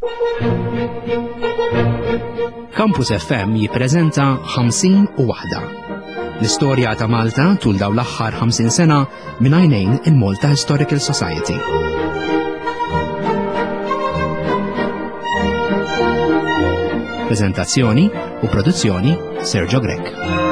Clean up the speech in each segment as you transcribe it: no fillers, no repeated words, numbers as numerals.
Campus FM jippreżenta 51 l-istorja ta' Malta tul dawn l-aħħar 50 sena minn għajnejn il-Malta Historical Society. Preżentazzjoni u produzzjoni Sergio Grek.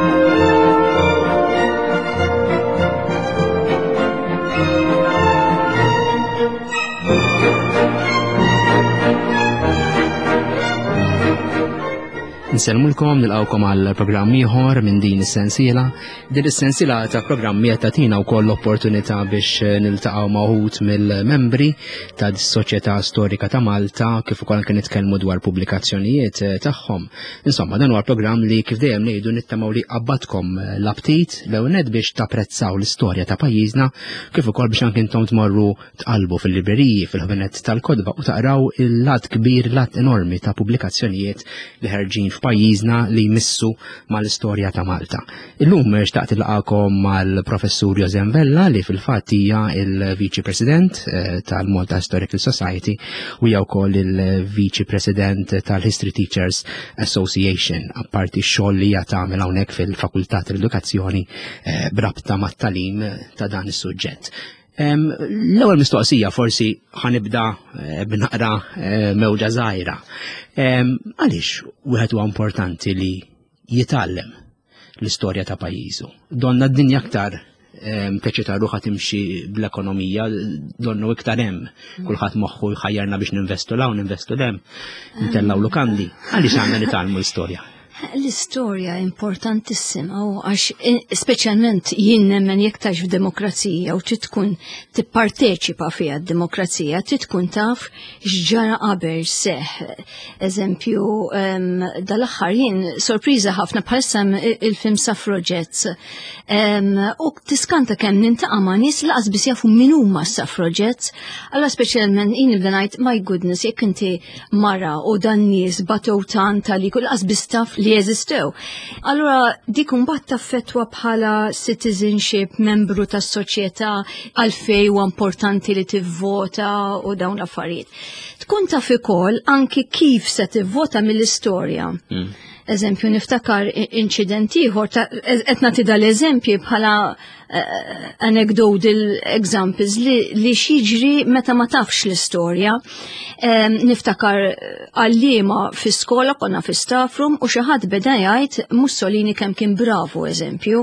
Nselmulkom nilqawkom għal programm ieħor minn din is-sensiela. Din is-sensiela ta' programmi qed tagħtina wkoll opportunità biex niltaqgħu ma' wħud mill-membri ta' dis-Soċjetà Storika ta' Malta kif ukoll anke nitkellmu dwar pubblikazzjonijiet tagħhom. Insomma, dan huwa programm li kif dejjem ngħidu nittamaw li qabadkom l-aptit l-ewwel biex tapprezzaw l-istorja ta' pajjiżna kif ukoll biex anke intom tmorru tqalbu fil-libreriji fil-ħabinet tal-kodba u taqraw il-lat kbir, lat enormi ta' pubblikazzjonijiet li ħarġin f'pajjiżna li jmissu mal-istorja ta' Malta. Illum xtaqt ilqakom mal-professur Josem Vella li fil-fatt hija il-Viċi President tal-Malta Historical Society u hija wkoll il-Viċi President tal-History Teachers Association, apparti x-xogħol li hija tagħmel hawnhekk fil-Fakultà tal-Edukazzjoni brabta mat-tagħlim ta' dan is-suġġett. L-ewwel mistoqsija forsi ħanibda b'naqra mewġa żgħira. Għaliex wieħed huwa importanti li jitgħallem l-istorja ta' pajjiżu? Donna d-dinja aktar teċita ruħha timxi bl-ekonomija, donnu iktar hemm. Kulħadd moħħu jħajjarna biex ninvestu law, ninvestu dem, ntellaw lukandi. Għaliex għandna nitgħallmu l-istorja? L-istorja importantissima u għax speċjalment jien nemmen jektax f'demokrazija u tkun tipparteċipa fiha d-demokrazija, tkun taf x'ġara qabel seħ. Eżempju, dal-aħħar jien sorpriża ħafna bħalissa il-film Suffragettes u tiskanta kemm nintaqa' ma' nies laqas biss jafu min huma s-suffragettes. Allura speċjalment jien nibda ngħid my goodness jekk inti mara u dan nies batow tanta li laqas biss taf li jeżistew. Allura dik imbagħad taffettwa bħala citizenship, membru tas-soċjetà għalfejn huwa importanti li tivvota u dawn l-affarijiet. Tkun taf ukoll anki kif se tivvota mill-istorja. Eżempju, niftakar inċident ieħor qed nagħti dal-eżempji bħala anecdotal examples li xiġri meta ma tafx l-istorja. Niftakar għalliema fi skola konna fi staff room u xi ħadd beda jgħid Mussolini kemm kien bravu eżempju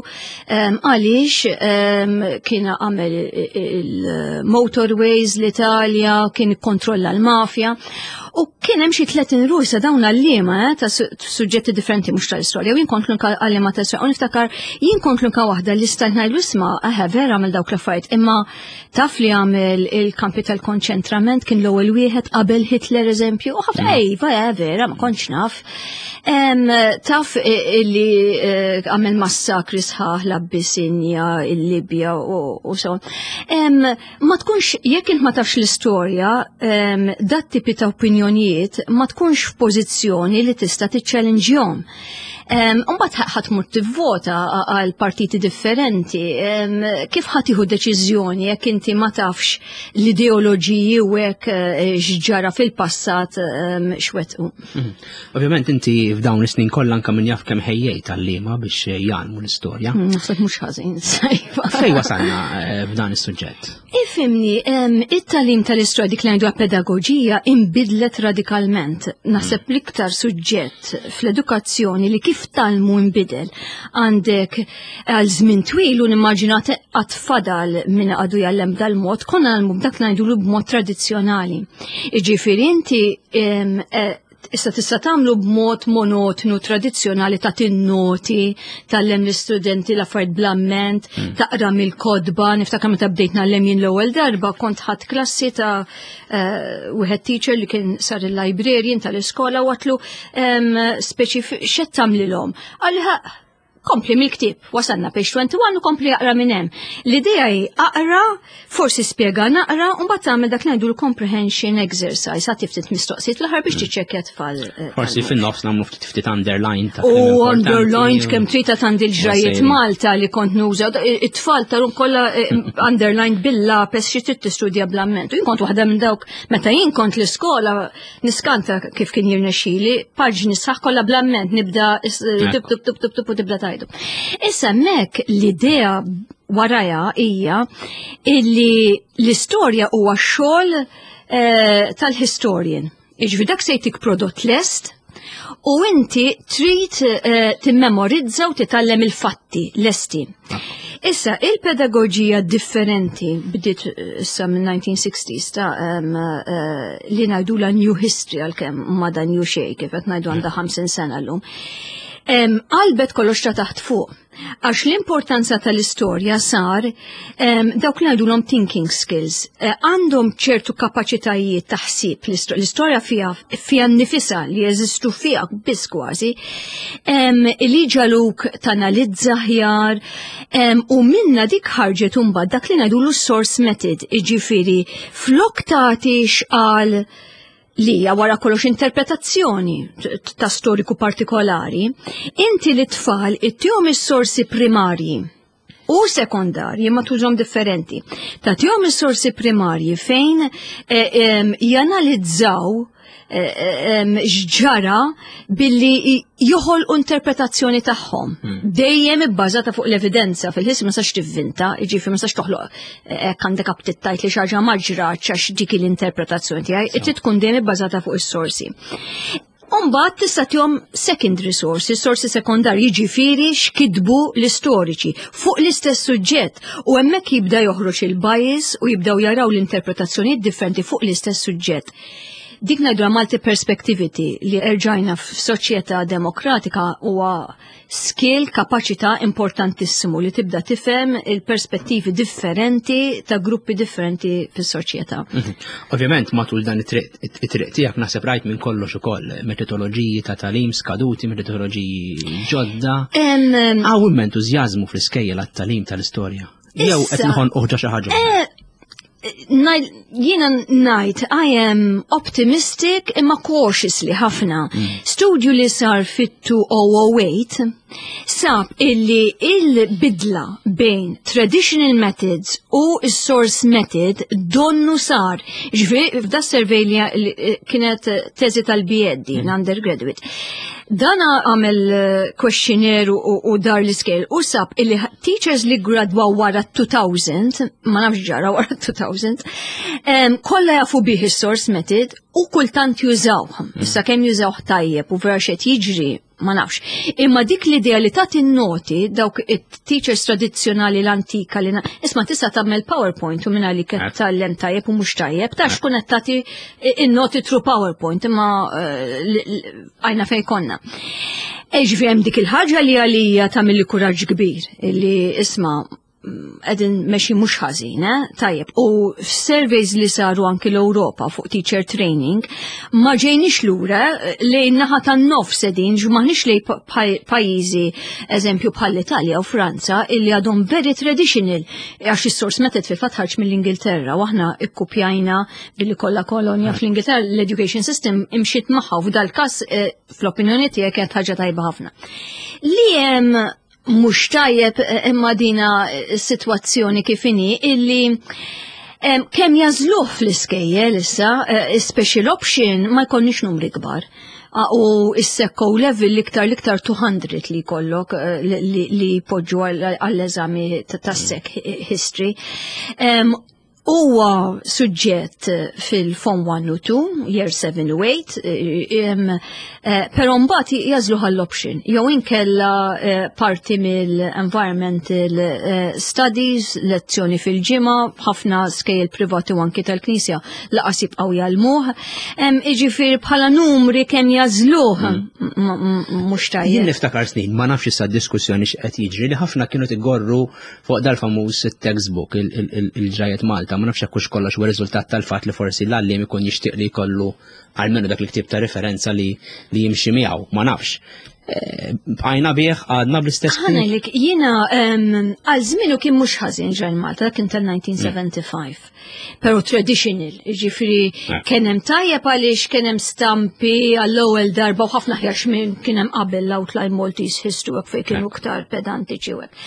għaliex kien għamel il-motorways l-Italja, kien ikkontrolla l-mafja. U kien hemm xi 30 rusa dawn għalliema ta' suġġetti differenti mhux tal-istorja. U jien kont għalliema tal-istorja. U niftakar jien kont waħda li stajt ngħid isma' vera għamel dawk l-affarijiet. Imma taf li għamel il-kampi tal-konċentrament kien l-ewwel wieħed qabel Hitler eżempju. U ħafna vera ma kontx naf. Taf li għamel massakri sħaħ l-Abbisinja, il-Libja u so. Ma tkunx jekk int ma tafx l-istorja, dat tipi ta' opinjonijiet ma tkunx f'pożizzjoni li tista' tiċċallenġjahom. Mbagħad ħadd tmur tivvota għal partiti differenti. Kif ħadd tieħu deċiżjoni jekk inti ma tafx l-ideoloġiji u hekk x'ġara fil-passat x'wettqu? Ovvjament inti f'dawn is-snin kollha anke min jaf kemm ħejjejt għalliema biex jgħalmu l-istorja. Naħseb mhux ħażin sajfa. Fejn wasalna f'dan is-suġġett? Ifhimni, it-tagħlim tal-istorja dik li ngħiduha pedagoġija inbidlet radikalment. Naħseb l-iktar suġġett fl-edukazzjoni li kif talmu nbidel għandek għal żmien twil u nimmaġinat qatt fadal min għadu jgħallem dal-mod konna nagħmlu b'dak li ngħidulu b'mod tradizzjonali. Jiġifieri inti issa tista' tagħmlu b'mod monotonu tradizzjonali ta' tinnoti, tallem l-istudenti l-affarijiet bl-amment, taqra mill-kodba, niftakar meta bdejt nagħlem jien l-ewwel darba kont ħadd klassi ta' wieħed teacher li kien sar il-librarian tal-iskola u għatlu speċi x'qed tagħmlilhom. kompli mill-ktieb, wasalna page 21 u kompli jaqra minn hemm. L-idea hi aqra, forsi spjega naqra, u mbagħad tagħmel dak ngħidu l-comprehension exercise, ħadd ftit mistoqsijiet fl-aħħar biex tiċċekkja tfal. Forsi fin-nofs nagħmlu ftit underline ta' u underline kemm trid tagħndi l-ġrajiet Malta li kont nuża, it-tfal tarhom kollha underline bil-lapes xi trid tistudja bl-amment. U jien kont waħda minn dawk meta jien kont l-iskola niskanta kif kien jirnexxieli, paġni sħaħ kollha bl-amment nibda tib u tibda tajdu. Issa hemmhekk l-idea waraja hija illi l-istorja huwa xogħol tal-historian. Iġvi dak se jtik prodott lest u inti trid timmemorizza u titgħallem il-fatti lesti. Issa, il-pedagogija differenti bdiet issa minn 1960s li ngħidula new history għalkemm m'għadha new xejn kif qed ngħidu għandha 50 sena llum. Qalbet kollox ta' taħt fuq, għax l-importanza tal-istorja sar dawk li ngħidulhom thinking skills, għandhom ċertu kapaċitajiet ta' ħsieb l-istorja fiha nnifisha li jeżistu fiha biss kważi, li ġaluk tanalizza aħjar, u minna dik ħarġet imbagħad dak li ngħidulu source method, jiġifieri flok tagħti x'qal li hija wara kollox interpretazzjoni ta' storiku partikolari, inti li tfal ittihom is-sorsi primarji u sekondarji ma tużhom differenti. Tagħtihom is-sorsi primarji fejn janalizzaw x'ġara billi joħolqu interpretazzjoni tagħhom. Dejjem ibbażata fuq l-evidenza fil-ħis ma sax tivvinta, jiġifieri ma sax toħloq hekk għandek aptit tajt li xi ħaġa ma ġratx għax dik l-interpretazzjoni tiegħi, trid tkun dejjem ibbażata fuq is-sorsi. Umbagħad tista' tihom secondary sources, sorsi sekondarji, jiġifieri x'kitbu l-istoriċi fuq l-istess suġġett u hemmhekk jibda joħroġ il-bias u jibdew jaraw l-interpretazzjonijiet differenti fuq l-istess suġġett. Dik ngħidulha multi-perspectivity li erġajna f'soċjetà demokratika huwa skill, kapaċità importantissimu li tibda tifhem il-perspettivi differenti ta' gruppi differenti fis-soċjetà. Ovvjament matul dan it-triq tiegħek naħseb rajt minn kollox ukoll metodoloġiji ta' tagħlim skaduti, metodoloġiji ġodda. Hawn entużjażmu fl-iskejjel għat-tagħlim tal-istorja. Jew qed noħolqu xi ħaġa. Jiena ngħid I am optimistic imma cautiously ħafna. Studju li sar fit-2008 sab illi il-bidla bejn traditional methods u source method donnu sar. Ġifieri f'da survey li kienet teżi tal-BEd undergraduate. Dan għamel questionnaire u dar l-iskejl u sab illi teachers li gradwaw wara 2000, ma nafx ġara wara 2000, kollha jafu bih is-source method u kultant jużawhom. Issa kemm jużawh tajjeb u vera xed jiġri ma nafx. Imma dik l-idea li tagħti n-noti dawk it-teachers tradizzjonali l-antika li isma' tista' tagħmel PowerPoint u minna li qed tallem tajjeb u mhux tajjeb, tax tkun qed tagħti n-noti through PowerPoint imma għajna fejn konna. Ġifieri hemm dik il-ħaġa li għalija tagħmel li kuraġġ kbir illi isma' għedin meċi mux ħazin, tajjeb. U f-surveys li saru anki l-Europa fuq teacher training, ma ġejnix lura li naħa tan nof sedin, ġumaħnix li pajizi, eżempju bħall-Italja u Franza, illi għadhom very traditional, għax il-source method fil-fatħarġ mill-Ingilterra, u aħna ikkupjajna billi kolla kolonja fl-Ingilterra, l-education system imxiet maħħa, u f'dal-kas fl-opinjoni tiegħek kienet ħaġa tajba ħafna. Li hemm mhux tajjeb imma dina s-sitwazzjoni kif inhi illi kemm jażluh fl-iskejjel issa special option ma jkollniex numri kbar. U s-sekko level l-iktar 200 li kollok li poġġu għall-eżami tas-sek history. Huwa suġġett fil-Form 1 u 2, Year 7 u 8, però mbagħad jażlu għall-option. Jew inkella parti mill-environmental studies, lezzjoni fil-ġimgħa, ħafna skejjel privati u anki tal-Knisja laqas jibqgħu jgħallmuh. Jiġifieri bħala numri kemm jażluh mhux tajjeb. Jien niftakar snin, ma nafx issa diskussjoni x'qed jiġri li ħafna kienu tigorru fuq dal-famuż textbook il-ġrajet Malta Malta, ma nafx hekk hux kollox huwa riżultat tal-fatt li forsi l-għalliem ikun jixtieq li jkollu għalmenu dak il-ktib ta' referenza li jimxi miegħu, ma nafx. Bqajna bih għadna bl-istess. Ħanajlik, jiena għal żmienu kien mhux ħażin ġral Malta, kien tal-1975. Pero traditional, ġifiri kien hemm tajjeb għaliex kien hemm stampi għall-ewwel darba u ħafna ħjarx minn kien hemm qabel l-Outline Maltese History hekk fejn kienu aktar pedantiċi hekk.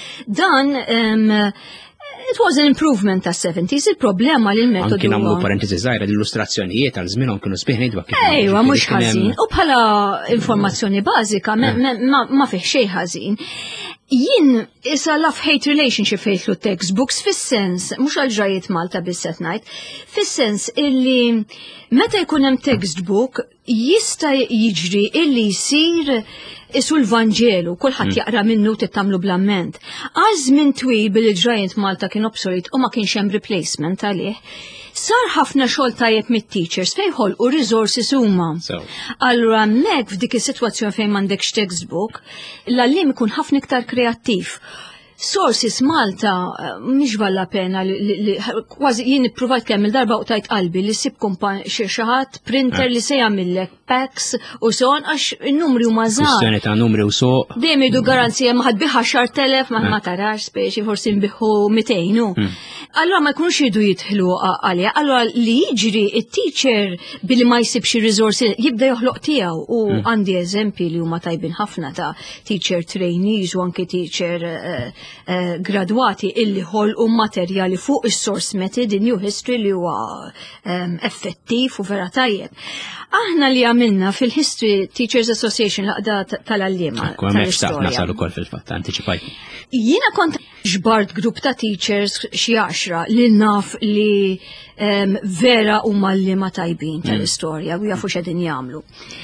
Dan it was an improvement ta' 70s, il-problema li l-metodu. Kien għamlu parentesi żgħira l-illustrazzjonijiet għal żmienhom kienu sbieħ ngħidwa kif. Ejwa, mhux ħażin. U bħala informazzjoni bażika ma fih xejn ħażin. Jien issa love-hate relationship fejtlu textbooks fis-sens, mhux għal ġrajiet Malta bisset ngħid, fis-sens illi meta jkun hemm textbook jista' jiġri illi jsir isu l-Vanġelu, kulħadd jaqra minnu tittamlu bl-amment. Għal żmien twil bil-ġrajiet Malta kien obsolet u ma kienx hemm replacement għalih. Sar ħafna xogħol tajjeb mit-teachers fejn ħolqu resources huma. Allura hemmhekk f'dik is-sitwazzjoni fejn m'għandekx textbook, l-għalliem ikun ħafna iktar kreattiv. Sources Malta mhix valla pena li kważi jien ippruvajt kemm il-darba u tajt qalbi li ssib xi ħadd printer li se jagħmillek packs u son għax in-numri huma żgħar. Kwistjoni ta' numri u suq. Dejjem idu garanzija ma ħadbiħ 10,000 ma tarax speċi forsi nbiħħu 200. Allora ma jkunux jidu jidħlu għalija. Allora li jiġri it-teacher billi ma jsib xi riżorsi jibda joħloq tiegħu u għandi eżempji li huma tajbin ħafna ta' teacher trainees u anke teacher gradwati illi ħolqu materjali fuq is-source method in new history li huwa effettiv u vera tajjeb. Aħna li għamilna fil-History Teachers Association laqda tal-għallima. Tal-istorja. Nasalu kol fil-fatt, anticipajt. Jiena kont ġbart grupp ta' teachers xi 10 li naf li vera huma l-liema tajbin tal-istorja u jafu x'edin jagħmlu.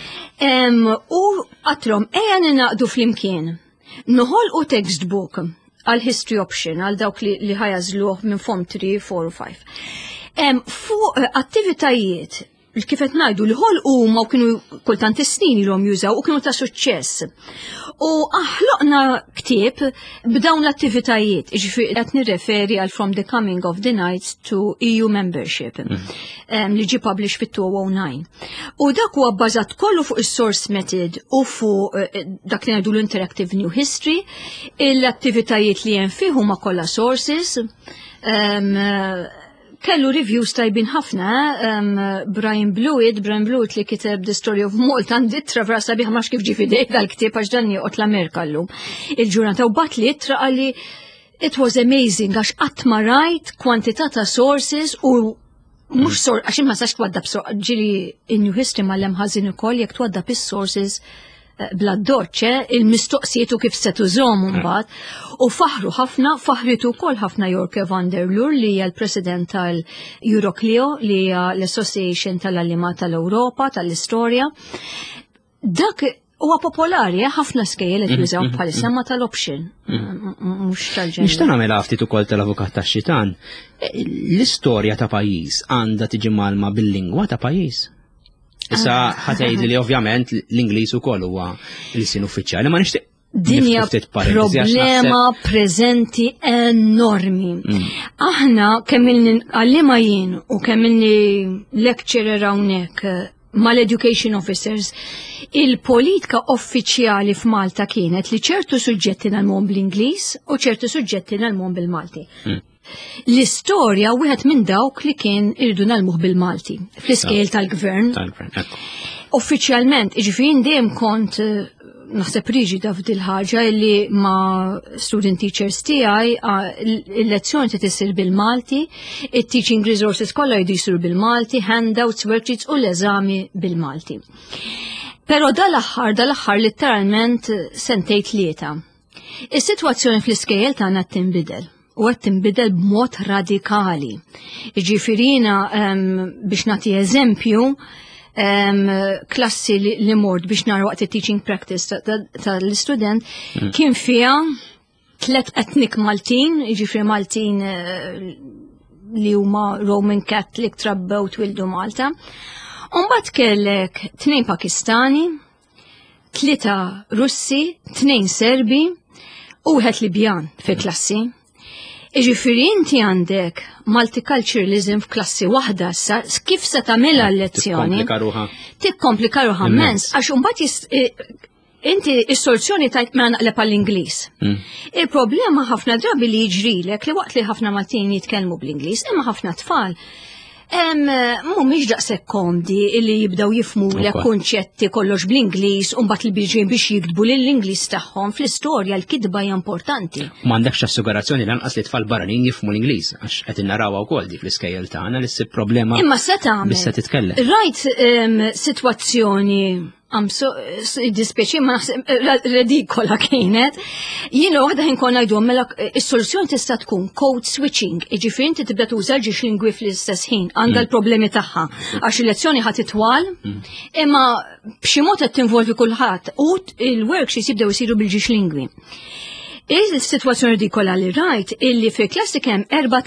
U għatlhom ejja ninaqdu flimkien. Noħolqu textbook għal-history option, għal dawk li ħajażluh minn Form 3, 4 u 5. Fuq attivitajiet kifet ngħidu li ħolqu ma kienu kultant is-snin ilhom jużaw u kienu ta' suċċess. U aħloqna ktieb b'dawn l-attivitajiet, ġifieri qed nirreferi għal From the Coming of the Knights to EU Membership li ġie publish fit-2009. U dak huwa bbażat kollu fuq is-source method u fuq dak li ngħidu l-interactive new history, l-attivitajiet li hemm fih huma kollha sources. Kellu reviews tajbin ħafna, Brian Blewett li kiteb The Story of Malta għandi travra sabiħ max kif ġifidej dal-ktib għax dan joqgħod l-Amerika llum. Il-ġurnata u bat li ittra għalli it was amazing għax qatt ma rajt kwantità ta' sources u mhux għax ma sax twaddab ġili in-New History mal-hemm ħażin ukoll jekk twaddab is-sources bla doċċe il-mistoqsijiet u kif se tużhom mbagħad u faħru ħafna, faħritu wkoll ħafna Jorke van der Lur li hija l-President tal-Euroclio li hija l-Association tal-Għalliema tal-Ewropa tal-Istorja. Dak huwa popolari ħafna skejjel qed jużaw bħalissa ma tal-option mhux tal-ġeneri. Nixtieq nagħmel ftit ukoll tal-Avukat tax-Xitan. L-istorja ta' pajjiż għandha tiġi malma bil-lingwa ta' pajjiż. Issa ħatgħid li ovvjament l-Ingliż ukoll huwa l-sin uffiċjali ma nixtieq dinja problema preżenti enormi. Aħna kemm għalliema jien u kemm lecturer hawnhekk mal-education officers, il-politika uffiċjali f'Malta kienet li ċertu suġġetti nagħmluhom bl-Ingliż u ċertu suġġetti nagħmluhom bil-Malti. L-istorja wieħed minn dawk li kien irdu nagħmluh bil-Malti fl-iskejl tal-gvern. Uffiċjalment, jiġifieri dejjem kont naħseb riġida f'dil ħaġa li ma' student teachers tiegħi il-lezzjoni trid issir bil-Malti, it-teaching resources kollha jdu jsiru bil-Malti, handouts, worksheets u l-eżami bil-Malti. Però dal-aħħar litteralment sentejn tlieta. Is-sitwazzjoni fl-iskejjel tagħna tinbidel. U għed tinbidel b'mod radikali. Ġifirina biex nagħti eżempju, klassi li mort biex nara waqt teaching practice tal-istudent kien fiha 3 ethnic Maltin, ġifiri Maltin li huma Roman Catholic trabbew twildu Malta. Mbagħad kellek 2 Pakistani, 3 Russi, 2 Serbi u 1 Libjan fil-klassi. Ġifieri inti għandek multiculturalism f'klassi waħda sa kif se tagħmilha l-lezzjoni. Tikkomplika ruħha immens għax imbagħad inti is-soluzzjoni tajt ma naqleb għall-Ingliż. Il-problema ħafna drabi li jiġrilek li waqt li ħafna Maltin jitkellmu bl-Ingliż, imma ħafna tfal mhumiex daqshekk komdi li jibdew jifhmulek kunċetti kollox bl-Ingliż u mbagħad li biġin biex jiktbu lill-Ingliż tagħhom fl-istorja l-kitba hija importanti. M'għandekx assigurazzjoni lanqas li tfal barranin jifhmu l-Ingliż għax qed innarawha wkoll dik fl-iskejjel tagħna li ssib problema. Imma se tagħmel. Bissa titkellem. Rajt sitwazzjoni dispieċi ma naħseb redikola kienet. Jiena waħda ħinkun ngħidu mela is-soluzzjoni tista' tkun code switching, jiġifieri inti tibda tuża ġiex lingwi fl-istess ħin, għandha l-problemi tagħha għax il-lezzjoni ħadd itwal, imma b'xi mod qed tinvolvi kulħadd u l-worksheets jibdew isiru bil-ġiex lingwi. Is-sitwazzjoni redikola li rajt illi fil-klassi kemm 4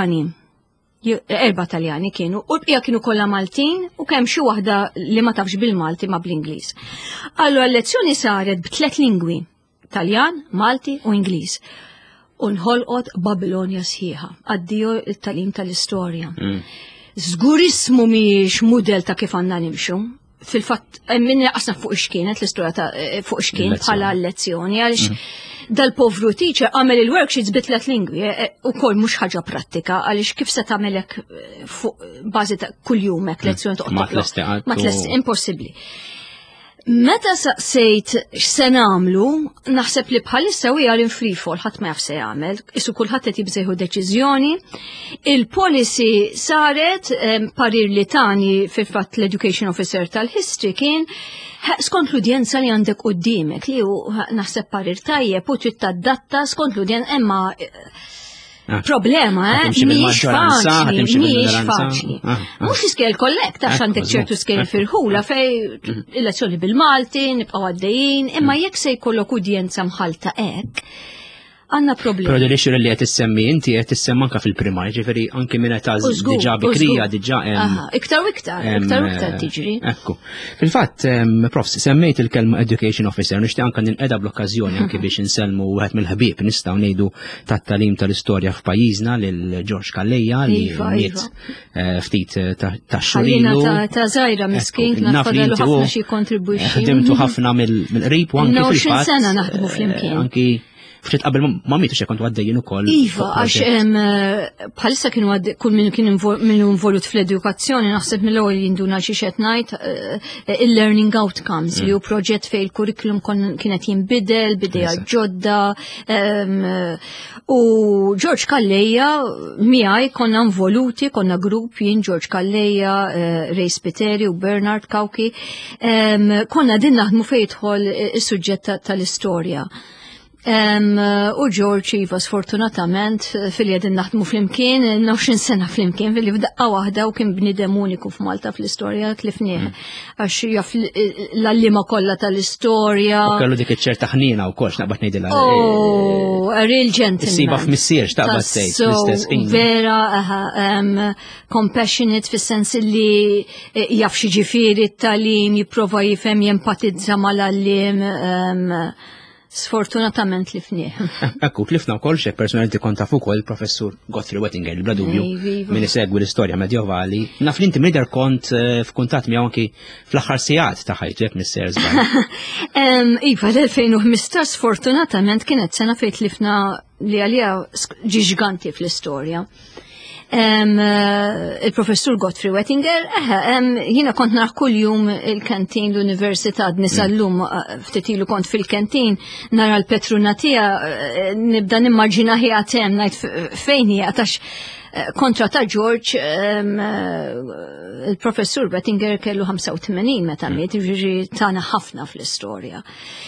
Taljani kienu, u l-bqija kienu kollha Maltin u kemm xi waħda li ma tafx bil-Malti ma bl-Ingliż. Allura l-lezzjoni saret b'3 lingwi, Taljan, Malti u Ingliż. U nħolqot Babilonja sħiħa, għaddiju it-talim tal-istorja. Żgurismu mhijiex mudell ta' kif għandna nimxu. Fil-fatt minn qasna fuq x'kienet l-istorja fuq x'kien bħala l-lezzjoni għaliex dal-povru teacher għamel il-worksheets b'3 lingwi u kol mux ħaġa pratika għalix kif se tagħmelek fuq bażi ta' kuljumek lezzjoni toqgħod ma tlesti impossibbli. Meta saqsejt x'se nagħmlu, naħseb li bħalissa hija free fall ħadd ma jaf se jagħmel, isu kulħadd qed jibżejħu deċiżjoni. Il-policy saret parir li tani fil-fatt l-education officer tal-history kien skont l-udjenza li għandek qudiemek li hu naħseb parir tajjeb u trid tadatta skont l-udjenza imma problema, mhix faċli. Mhux iskel kollek tax għandek ċertu skel firħula fej il-lezzjoni bil-Malti, nibqgħu għaddejjin, imma jekk se jkollok udjenza mħalta hekk, għandna problema. Però l-ixur li qed issemmi inti qed issemma anke fil-primarja, ġifieri anke minn età diġà bikrija diġà hemm. Iktar u iktar tiġri. Ekku. Fil-fatt, Prof, semmejt il-kelma education officer, nixtieq anke ninqeda bl-okkażjoni anke biex insellmu wieħed mill-ħbieb nistgħu ngħidu tat-talim tal-istorja f'pajjiżna lil George Kallejja li miet ftit tax-xurilu. Ta' żgħira miskin nafadalu ħafna xi kontribwixxi. Ħdimtu ħafna mill-qrib u anke fil-fatt. sena naħdmu flimkien. Ftit qabel ma mietu xe kontu għaddejjin ukoll. Iva, għax bħalissa kienu kull min kien involut fl-edukazzjoni naħseb mill-ewwel jinduna xi xed ngħid il-learning outcomes li hu proġett fejn il-kurrikulum kienet jinbidel, bidejja ġodda. U George Kallejja miegħi konna involuti, konna grupp jien George Kallejja, Ray Spiteri u Bernard Kawki, konna din naħdmu fejn jidħol is-suġġett tal-istorja. U George Iva sfortunatament fil-jedin naħdmu fl-imkien, 20 sena fl-imkien, fil-li f'daqqa wahda u kien bnidem uniku f'Malta fl-istorja tlifnieh. Għax jaff l-allima kollha tal-istorja. U kellu dik iċ-ċerta ħnina wkoll naqbad ngħidilha. Oh, a real gentleman. Siba f'missierx taqbad tgħid fl-istess ħin. Vera, compassionate fis-sens li jaf xi ġifieri t-talim, jipprova jifhem jempatizza mal-allim. Sfortunatament li fnieh. Ekku, tlifna wkoll xi personalità kont taf ukoll il-professur Godfrey Wettinger il-bla dubju min isegwi l-istorja medjevali. Naf li inti mider kont f'kuntatt miegħu anki fl-aħħar sigħat ta' ħajtu jekk misser żball. Iva l-2015 sfortunatament kienet sena fejn tlifna li għalija ġiġganti fl-istorja. Il-professur Godfrey Wettinger, jina kont naħ kull jum il-kantin l-Università d-nisallum ftitilu kont fil-kantin nara l-Petrunatija nibda nimmaġina ħijatem najt fejn hija kontra ta' George il-professur Wettinger kellu 85 meta miet, ġiġi tana ħafna fl-istorja.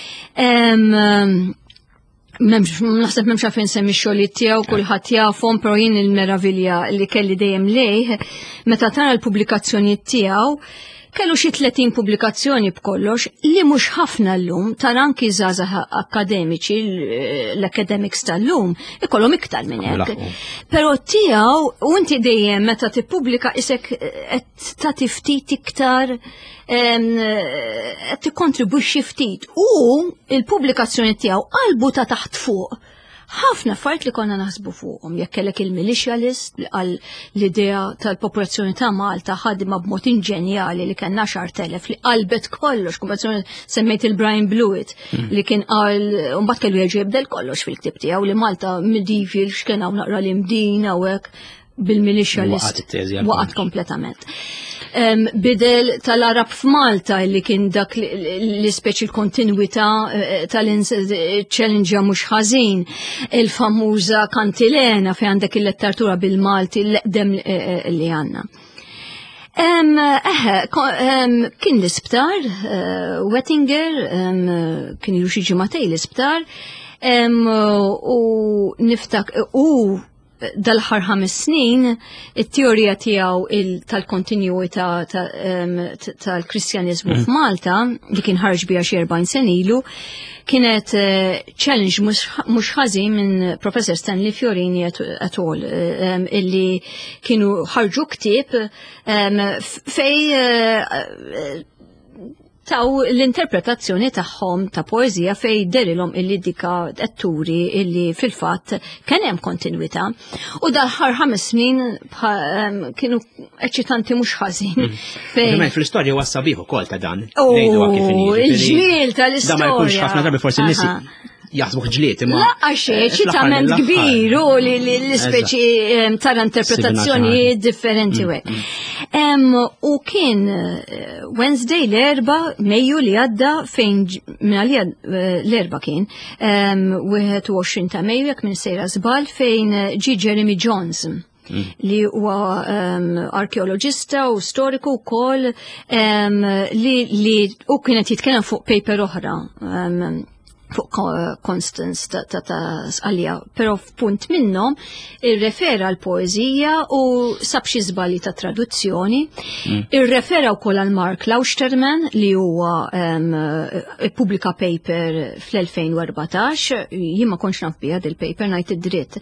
Naħseb memx għafin semmi xolit tijaw, kullħat jafom, pero jien il-meravilja li kelli dejjem lejh, meta tara l-publikazzjoni tijaw, kellu xi 30 pubblikazzjoni b'kollox li mhux ħafna llum tara anki żgħażagħ akademiċi l-academics tal-lum ikollhom iktar minn hekk. Però tiegħu u inti dejjem meta tippubblika isek qed tagħti ftit iktar qed tikkontribwixxi ftit u l-pubblikazzjoni tiegħu qalbu ta' taħt fuq ħafna affarijiet li konna naħsbu fuqhom, jekk kellek il-militialist għal l-idea tal-popolazzjoni ta' Malta ħadima b'mod inġenjali li kien 10,000 li qalbet kollox, kumbazzjoni semmejt il-Brian Blewett li kien qal mbagħad kellu jerġa' jibdel kollox fil-ktieb tiegħu li Malta medieval x'kien hawn naqra l-imdin hawnhekk bil-militialist waqgħet kompletament. Bidel tal-Arab f'Malta li kien dak l-ispeċi l-kontinuità tal-challenge mhux ħażin, il-famuża kantilena fejn għandek il-letteratura bil-Malti l-eqdem li għandna. Kien l-isptar, Wettinger, kien ilu xi ġimagħtej l-isptar, u niftak dal-ħar 5 snin, it-teorija tiegħu tal-kontinjuità tal-Kristjanizmu f'Malta, li kien ħarġ biha xi 40 sen ilu, kienet challenge mhux ħażin minn Professor Stanley Fiorini et al. Illi kienu ħarġu ktieb fej taw l-interpretazzjoni tagħhom ta' poeżija fej derilhom illi dika atturi illi fil-fatt kien hemm kontinwità. U dal-ħar 5 snin kienu eċitanti mhux ħażin. Fl-istorja huwa sabiħ ukoll ta' dan. Il-ġmiel tal-istorja. Da ma jkunx ħafna drabi forsi nies jaħsbu ġliet imma. Laqqa xejn ċitament kbir u l-ispeċi tara interpretazzjoni differenti hekk. U kien Wednesday l-4 Mejju li għadda fejn minalija l-4 kien 21 ta' Mejju jekk minn sejra żball fejn ġi Jeremy Jones li huwa arkeoloġista u storiku wkoll li u kienet jitkellem fuq paper oħra fuq Constance ta' sqalija, però f'punt minnhom irrefera l-poeżija u sab xi żbalji ta' traduzzjoni, irrefera wkoll għal Mark Lausterman li huwa pubblika paper fl-2014, jien ma kontx naf biha dil-paper ngħid id-dritt,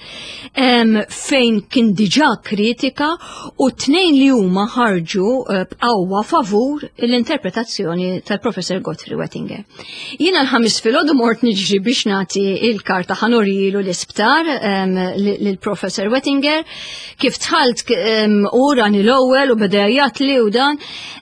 fejn kien diġà kritika u tnejn li huma ħarġu b'qawwa favur l-interpretazzjoni tal-Professor Godfrey Wettinger. Jiena l-ħamis filgħodu mort niġri biex nagħti il-karta ħanurilu l-isptar lill-Professor Wettinger kif tħalt urani l-ewwel u beda jgħatli u dan,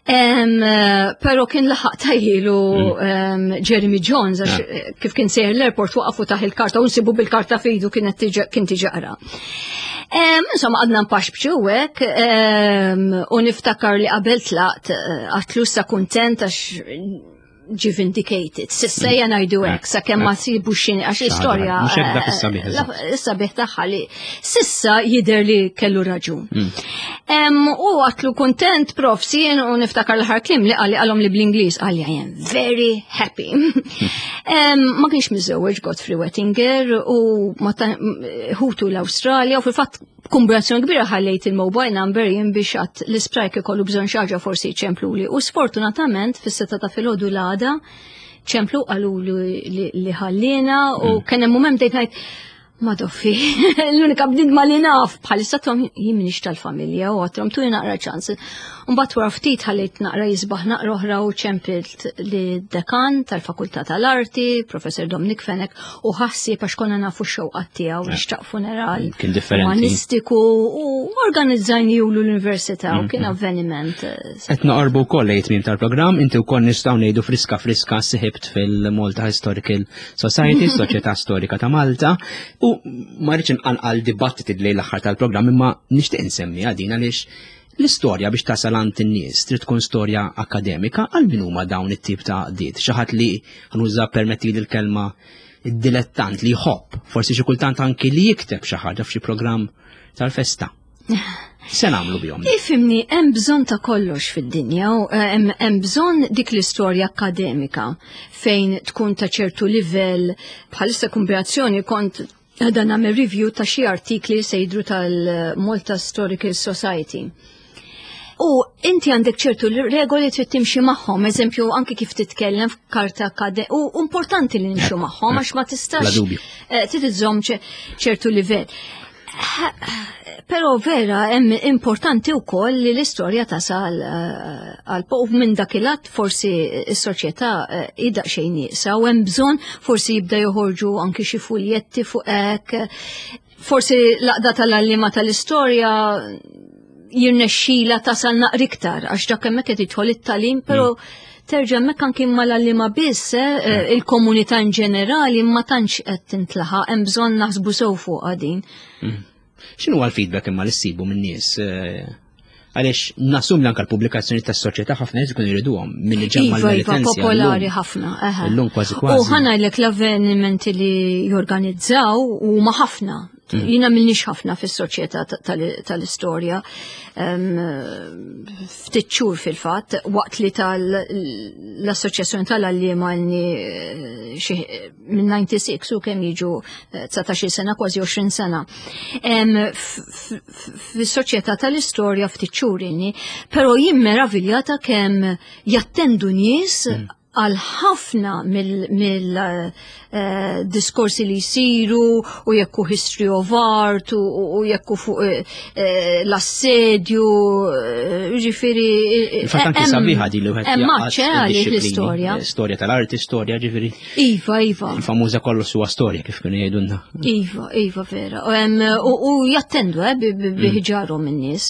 però kien laħaq tajjilu Jeremy Jones għax kif kien sejr l-airport waqfu taħ il-karta u nsibu bil-karta f'idu kien tiġaqra. Insomma, għadna npaxbċu hekk u niftakar li qabel tlaqt għatlu sa kuntent għax ġi vindicated. Sissa ngħidu hekk sakemm ma sibu xini għax istorja is-sabiħ tagħha li sissa jidher li kellu raġun. U għatlu kuntent prof sien u niftakar l-ħar klim li qalhom li bl-Ingliż qal I am very happy. Ma kienx miżewweġ Godfrey Wettinger u ħutu l-Awstralja u fil-fatt kumbrazzjoni kbira ħallejt il-mobile number jien biex għat l-isprajk ikollu bżonn xi ħaġa forsi ċempluli u sfortunatament fis-sitta ta' filgħodu l-għada ċemplu qalu li ħallina u kien hemm mument bdejt ngħid ma doffi, l-unika bdidma li naf bħalissa tom jien minix tal-familja u għatrom tu naqra ċans. Mbagħad wara ftit ħallejt naqra jisbaħ naqra oħra u ċempilt li dekan tal-Fakultà tal-Arti, Professor Dominic Fenek, u ħassib għax konna nafu x-xewqat tiegħu nixtaq funeral umanistiku u organizzajni u l-Università u kien avveniment. Qed naqarbu wkoll lejtmiem tal-programm, inti wkoll nistgħu ngħidu friska siħibt fil-Malta Historical Society, Soċjetà Storika ta' Malta. U marriċ nqanqal dibattiti lejn l-aħħar tal-programm imma nixtieq insemmi għadin għaliex l-istorja biex tasal għand in-nies trid tkun storja akademika għal min huma dawn it-tip ta' qdiet. Xi ħadd li ħanuża permettili l-kelma dilettant li jħobb, forsi xi kultant anki li jikteb xi ħaġa f'xi programm tal-festa. Se nagħmlu bihom. Ifhimni hemm bżonn ta' kollox fid-dinja u hemm bżonn dik l-istorja akademika fejn tkun ta' ċertu livell bħalissa kombinazzjoni kont għadha nagħmel review ta' xi artikli sejdru tal-Malta Historical Society. U inti għandek ċertu regoli trid timxi magħhom, eżempju anke kif titkellem f'karta akademika u importanti li nimxu magħhom għax ma tistax trid iżomm ċertu livell. Però vera, importanti wkoll li l-istorja tasal għal minn dakilat forsi s-soċjetà id xejn nieqsa u hemm bżonn forsi jibda joħorġu anki xi fuljetti fuq hekk. Forsi laqda tal-allima tal-istorja jirnexxila tasal naqri iktar għax dak hemmhekk qed jidħol it-tagħlim, però terġa' hemmhekk anke mal-allima biss il-komunità in ġenerali ma tantx qed tintlaħaq, hemm bżonn naħsbu sew fuqha din. X'inhu l-feedback imma li ssibu min-nies? Għaliex nasum l-anka l-pubblikazzjoni tas-soċjetà ħafna nies ikunu jriduhom minn ġemma l-militenzja. Popolari ħafna. Illum kważi kważi. U ħanajlek l-avvenimenti li jorganizzaw huma ħafna. Jina milniex ħafna fis-soċjetà tal-istorja. Ftit xhur fil-fatt waqt li l-assoċjazzjoni tal-allima minn 96 u kemm jiġu 19 sena kważi 20 sena. Fis-soċjetà tal-istorja ftit xhur inni, però jien meraviljata kemm jattendu nies għal ħafna mill-diskorsi li jisiru u jekku history of art u jekku fuq l-assedju, ġifiri. Fatanki sabiħa di li għalli l-istorja. Storja tal-arti, storja ġifiri. Iva. Il-famuża kollu suwa storja kif kienu jgħidulna. Iva, vera. U jattendu biħġaru minn-nies.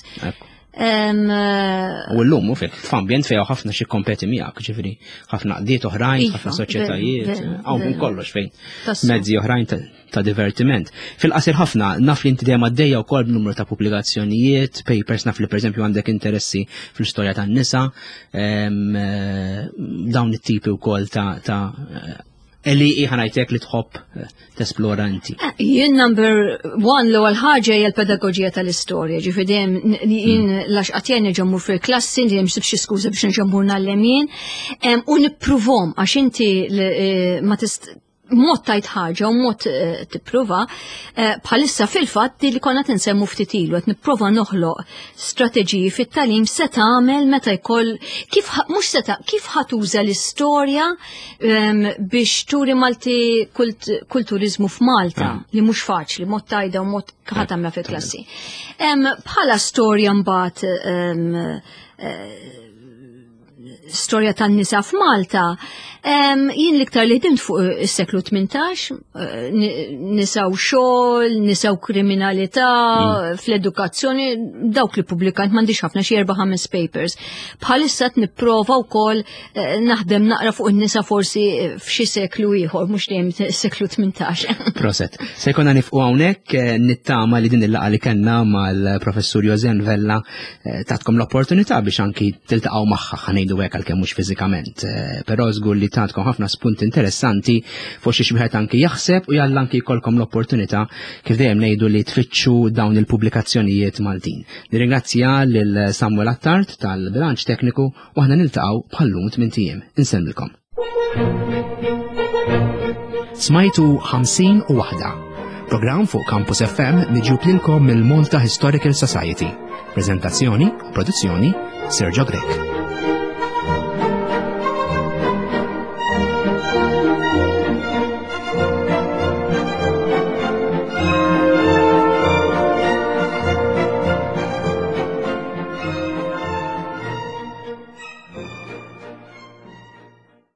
U l-lum, f'ambjent fejn ħafna xi kompeti miegħek, ġifieri ħafna qdiet oħrajn, ħafna soċjetajiet, hawn kollox fejn mezzi oħrajn ta' divertiment. Fil-qasir ħafna naf li inti dejjem għaddejja wkoll b'numru ta' pubblikazzjonijiet, papers, naf li pereżempju għandek interessi fl-istorja tan-nisa, dawn it-tipi wkoll ta' Eli ħanajtek li tħobb tesplora inti. Jien number one l-ewwel ħaġa hija l-pedagogija tal-istorja, ġifieri dejjem jien laxqatjen ġammur fil-klassi, dejjem xi skuża biex nġammur nallemjien, u nippruvhom għax inti ma mod tajt ħaġa u mod tipprova bħalissa fil-fatt li konna tinsemmu ftit ilu qed nipprova noħloq strateġiji fit-tagħlim se tagħmel meta jkoll kif ħatuża l-istorja biex turi Malti kulturiżmu f'Malta li mhux faċli mod tajda u mod ħadd tagħmilha fil-klassi. Bħala storja mbagħad storja tan-nisa f'Malta, jien l-iktar li dimt fuq is-seklu 18, nisa u xogħol, nisa u kriminalità, fl-edukazzjoni, dawk li pubblikant m'għandix ħafna xi 4-5 papers. Bħalissa qed nipprova wkoll naħdem naqra fuq in-nisa forsi f'xi seklu ieħor, mhux dejjem is-seklu 18. Proset. Se jkollna nifqu hawnhekk nittama li din il-laqgħa li kellna mal-professur Josen Vella tatkom l-opportunità biex anki tiltaqgħu magħha ħanejdu hekk għalkemm mhux fiżikament. Però żgur li tatkom ħafna spunti interessanti forsi xi wieħed anki jaħseb u jalla anki jkollkom l-opportunità kif dejjem ngħidu li tfittxu dawn il-pubblikazzjonijiet Maltin. Nirringrazzja lil Samuel Attard tal-bilanċ tekniku u aħna niltaqgħu bħallum 8 ijiem. Insemmilkom. Smajtu 51 programm fuq Campus FM miġjub lilkom mill-Malta Historical Society. Preżentazzjoni u produzzjoni Sergio Grek.